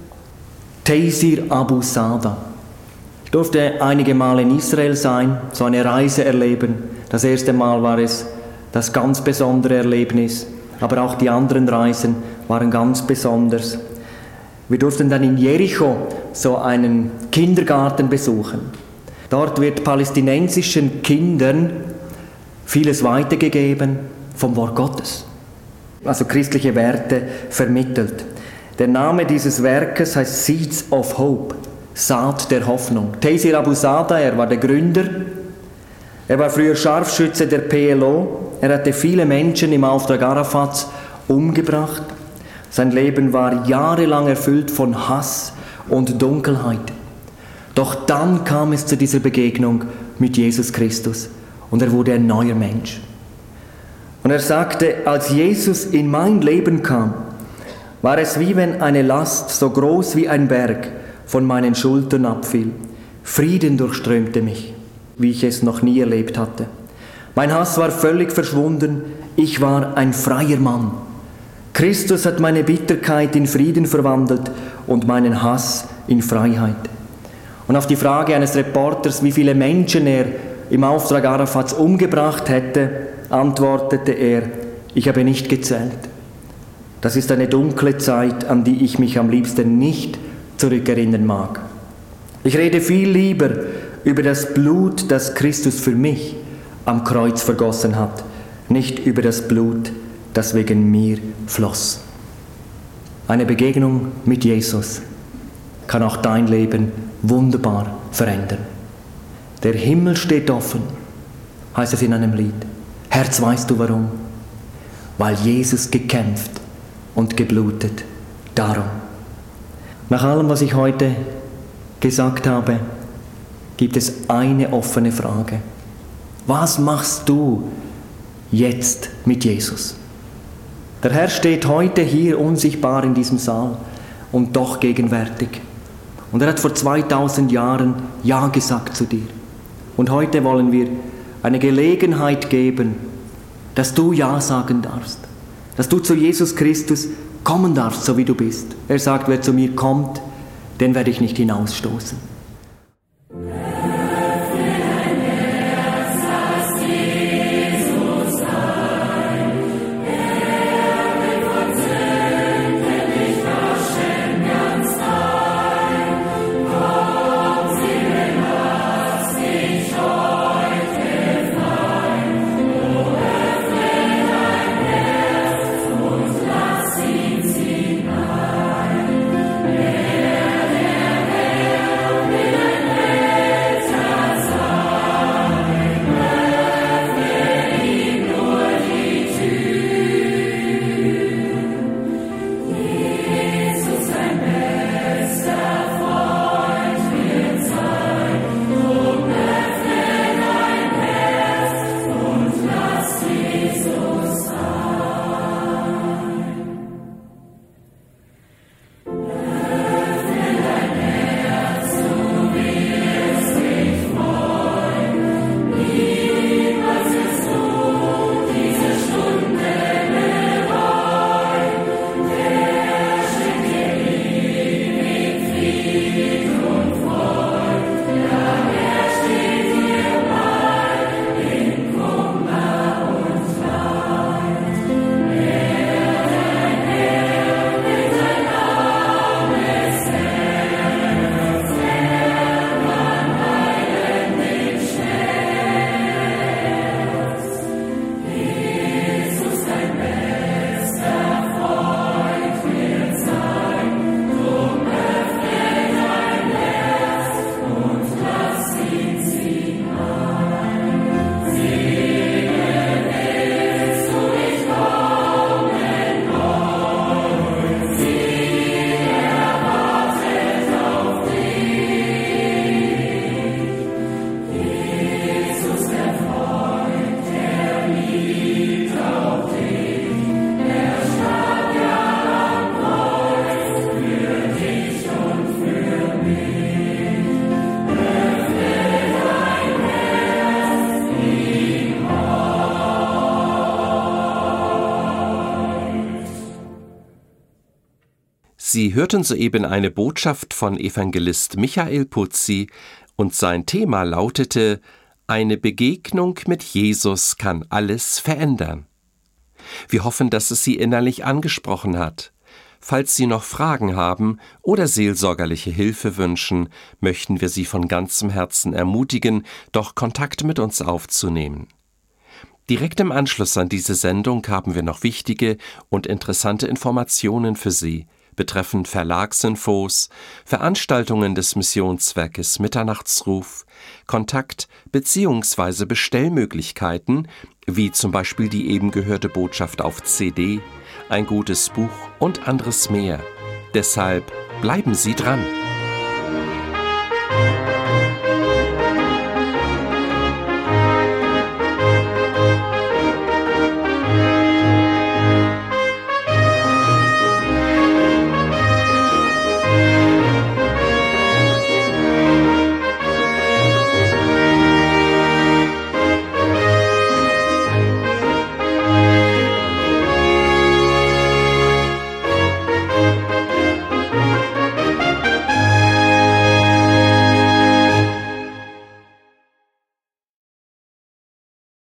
Taysir Abu Sada. Ich durfte einige Mal in Israel sein, so eine Reise erleben. Das erste Mal war es das ganz besondere Erlebnis, aber auch die anderen Reisen waren ganz besonders. Wir durften dann in Jericho so einen Kindergarten besuchen. Dort wird palästinensischen Kindern vieles weitergegeben vom Wort Gottes, also christliche Werte vermittelt. Der Name dieses Werkes heißt Seeds of Hope, Saat der Hoffnung. Taysir Abu Sada, er war der Gründer. Er war früher Scharfschütze der PLO. Er hatte viele Menschen im Auftrag Arafats umgebracht. Sein Leben war jahrelang erfüllt von Hass und Dunkelheit. Doch dann kam es zu dieser Begegnung mit Jesus Christus und er wurde ein neuer Mensch. Und er sagte, als Jesus in mein Leben kam, war es wie wenn eine Last so groß wie ein Berg von meinen Schultern abfiel. Frieden durchströmte mich, wie ich es noch nie erlebt hatte. Mein Hass war völlig verschwunden, ich war ein freier Mann. Christus hat meine Bitterkeit in Frieden verwandelt und meinen Hass in Freiheit. Und auf die Frage eines Reporters, wie viele Menschen er im Auftrag Arafats umgebracht hätte, antwortete er, ich habe nicht gezählt. Das ist eine dunkle Zeit, an die ich mich am liebsten nicht zurückerinnern mag. Ich rede viel lieber über das Blut, das Christus für mich am Kreuz vergossen hat, nicht über das Blut, das wegen mir floss. Eine Begegnung mit Jesus kann auch dein Leben wunderbar verändern. Der Himmel steht offen, heißt es in einem Lied. Herz, weißt du warum? Weil Jesus gekämpft und geblutet. Darum. Nach allem, was ich heute gesagt habe, gibt es eine offene Frage. Was machst du jetzt mit Jesus? Der Herr steht heute hier unsichtbar in diesem Saal und doch gegenwärtig. Und er hat vor 2000 Jahren Ja gesagt zu dir. Und heute wollen wir eine Gelegenheit geben, dass du Ja sagen darfst. Dass du zu Jesus Christus kommen darfst, so wie du bist. Er sagt, wer zu mir kommt, den werde ich nicht hinausstoßen. Sie hörten soeben eine Botschaft von Evangelist Michael Puzzi und sein Thema lautete: Eine Begegnung mit Jesus kann alles verändern. Wir hoffen, dass es Sie innerlich angesprochen hat. Falls Sie noch Fragen haben oder seelsorgerliche Hilfe wünschen, möchten wir Sie von ganzem Herzen ermutigen, doch Kontakt mit uns aufzunehmen. Direkt im Anschluss an diese Sendung haben wir noch wichtige und interessante Informationen für Sie betreffend Verlagsinfos, Veranstaltungen des Missionswerkes Mitternachtsruf, Kontakt- bzw. Bestellmöglichkeiten, wie zum Beispiel die eben gehörte Botschaft auf CD, ein gutes Buch und anderes mehr. Deshalb bleiben Sie dran!